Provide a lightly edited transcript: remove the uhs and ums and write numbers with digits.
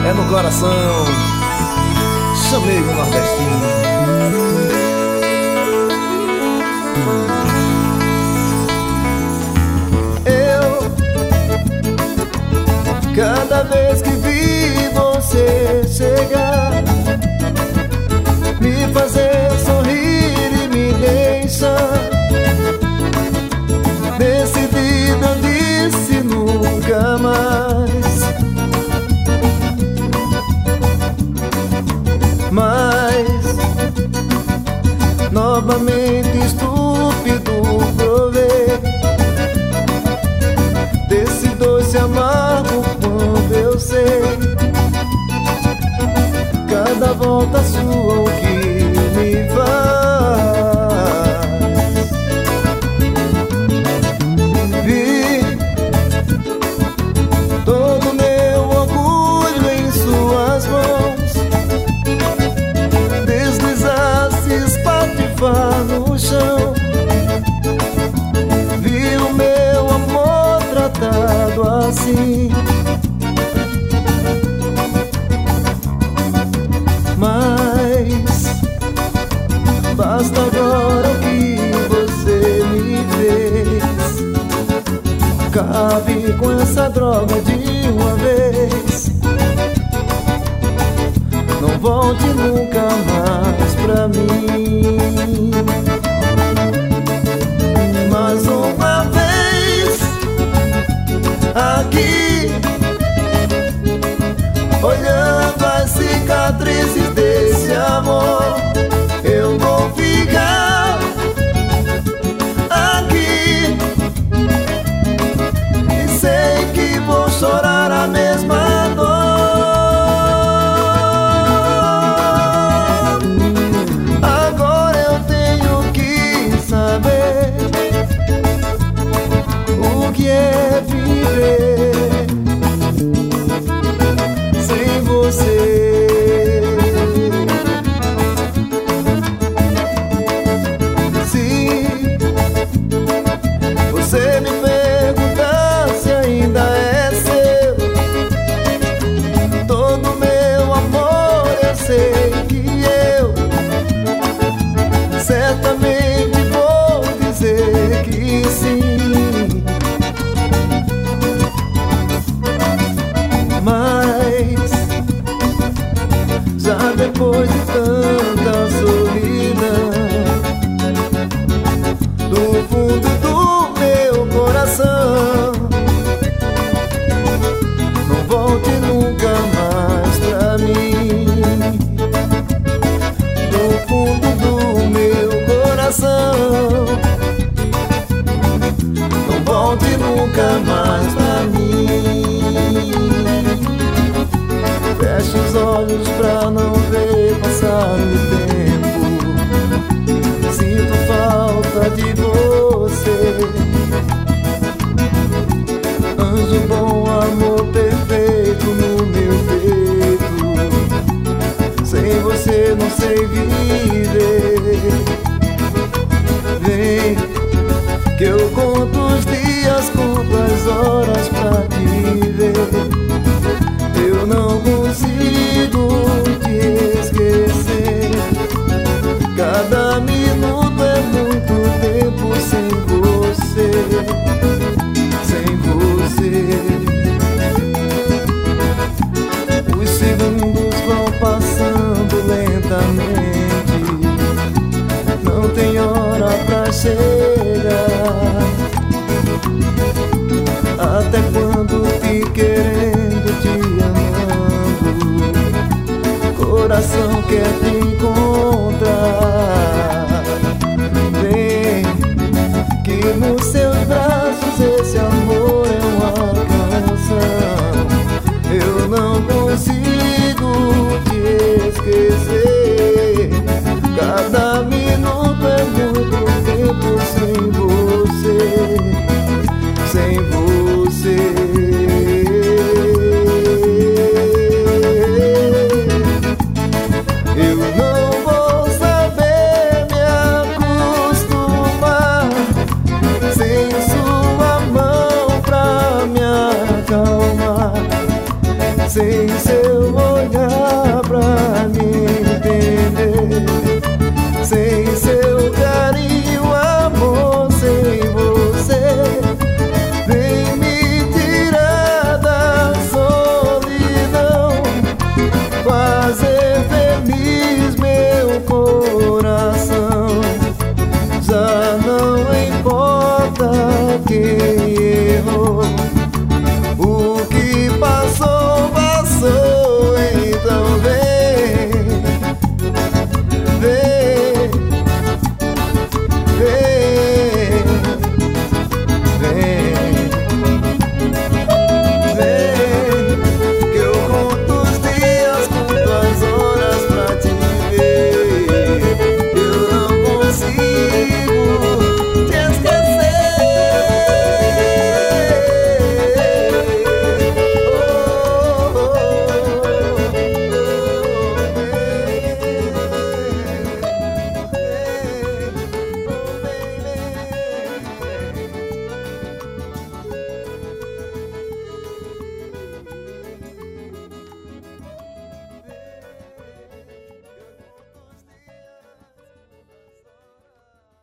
é no coração. Chamego nordestino. Cada vez que vi você chegar, me fazer sorrir e me deixar decidido, eu disse nunca mais. Mas novamente estúpido provei desse doce amargo quando eu sei cada volta sua o que me faz. Vi todo meu orgulho em suas mãos deslizar, se espatifar no chão. Vi o meu amor tratado assim, mas basta agora o que você me fez. Acabe com essa droga de uma vez. Não volte nunca mais pra mim. Mais uma vez aqui, olhando as cicatrizes desse amor, eu vou ficar aqui e sei que vou chorar a mesma dor. Agora eu tenho que saber o que é viver sem você. Se você me perguntar se ainda é seu todo meu amor, eu sei que eu certamente vou dizer que sim. Mas já depois de tanta solidão, do fundo do meu coração, não volte nunca mais pra mim. Do fundo do meu coração, não volte nunca mais pra mim. Feche os olhos pra não ver passar o tempo. Sinto falta de você, anjo bom, amor perfeito no meu peito. Sem você não sei viver. Vem que eu conto os dias, conto as horas pra te ver. Eu não consigo te esquecer. Cada minuto é muito tempo sem você, sem você. Os segundos vão passando lentamente, não tem hora pra chegar. Até quando te querendo, te amando, coração quer te encontrar. Vem que nos seus braços esse amor é uma canção. Eu não consigo te esquecer. Cada minuto é muito tempo sem você, sem você. Eu não vou saber me acostumar sem sua mão pra me acalmar, sem seu